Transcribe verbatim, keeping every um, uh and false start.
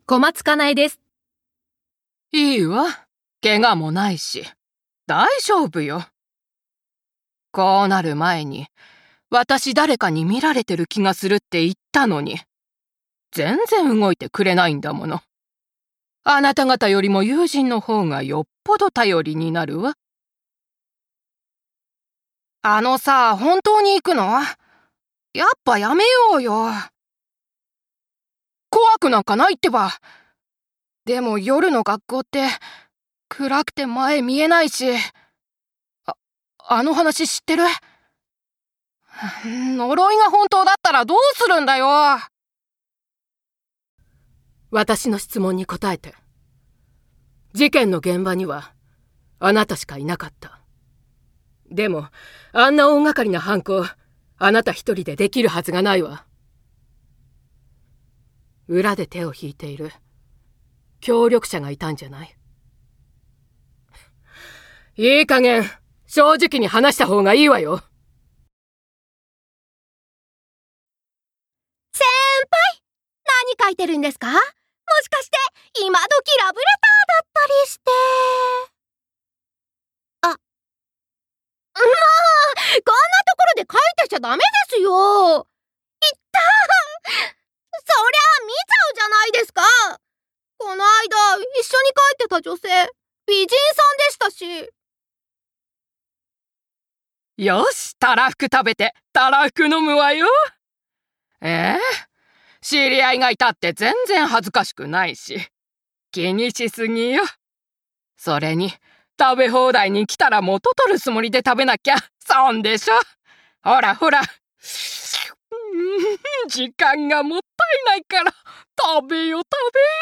小松かなえです。 いいわ。怪我もないし。大丈夫よ。こうなる前に、私誰かに見られてる気がするって言ったのに、全然動いてくれないんだもの。あなた方よりも友人の方がよっぽど頼りになるわ。あのさ、本当に行くの？やっぱやめようよ。怖くなんかないってば。でも夜の学校って暗くて前見えないし。あ、あの話知ってる？呪いが本当だったらどうするんだよ。 私の質問に答えて。事件の現場にはあなたしかいなかった。でもあんな大掛かりな犯行、あなた一人でできるはずがないわ。裏で手を引いている協力者がいたんじゃない？いい加減正直に話した方がいいわよ。 先輩、何書いてるんですか？もしかして今時ラブレターだったりして。あ、まあ、こんなところで書いてちゃダメですよ。いったー、そりゃ見ちゃうじゃないですか。この間一緒に帰ってた女性、美人さんでしたし。 よし、たらふく食べてたらふく飲むわよ。ええ、知り合いがいたって全然恥ずかしくないし、気にしすぎよ。それに食べ放題に来たら元取るつもりで食べなきゃ損でしょ。ほらほら、時間がもったいないから食べよ食べよ。